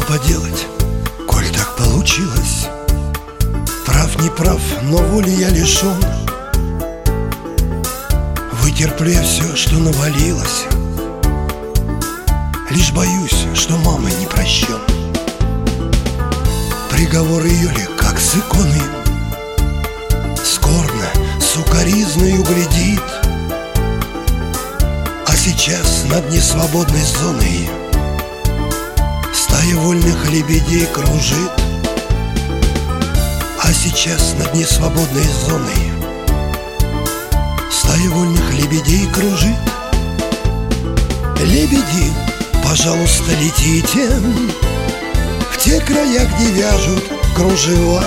поделать, коль так получилось? Прав, не прав, но воли я лишен. Вытерплю я все, что навалилось. Лишь боюсь, что мамой не прощен. Приговор ее ли, как с иконы, скорбно, сукоризною глядит. А сейчас над несвободной зоной стая вольных лебедей кружит. А сейчас над несвободной зоной стая вольных лебедей кружит. Лебеди, пожалуйста, летите в те края, где вяжут кружева,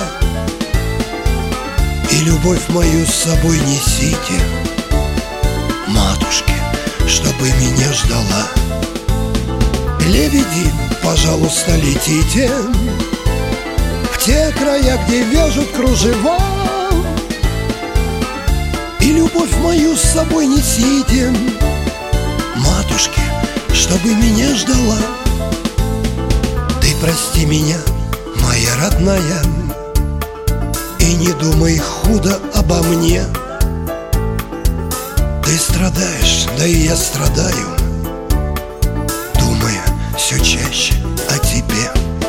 и любовь мою с собой несите, матушке, чтобы меня ждала. Лебеди, пожалуйста, летите в те края, где вяжут кружева, и любовь мою с собой несите, матушке, чтобы меня ждала. Ты прости меня, моя родная, и не думай худо обо мне. Ты страдаешь, да и я страдаю, думая все чаще о тебе.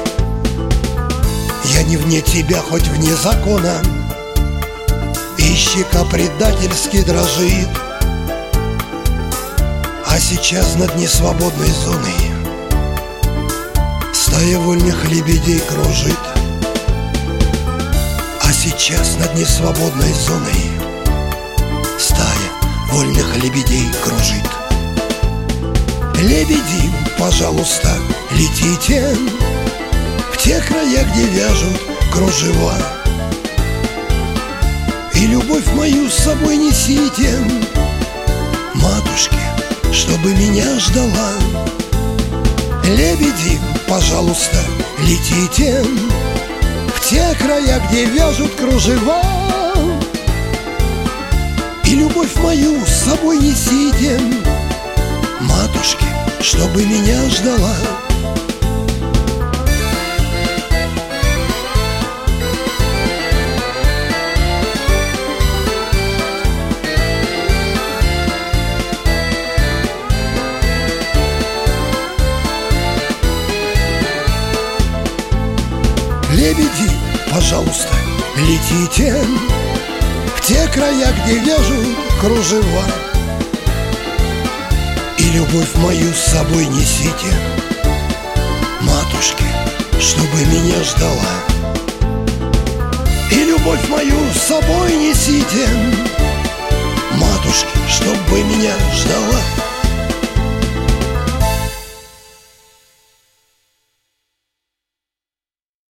Я не вне тебя, хоть вне закона, и щека предательски дрожит. А сейчас над несвободной зоной стая вольных лебедей кружит. А сейчас над несвободной зоной стая вольных лебедей кружит. Лебеди, пожалуйста, летите в те края, где вяжут кружева, и любовь мою с собой несите, матушке, чтобы меня ждала. Лебеди, пожалуйста, летите в те края, где вяжут кружева, и любовь мою с собой несите, матушке, чтобы меня ждала. Лебеди, пожалуйста, летите в те края, где вяжут кружева, и любовь мою с собой несите, матушке, чтобы меня ждала. И любовь мою с собой несите, матушке, чтобы меня ждала.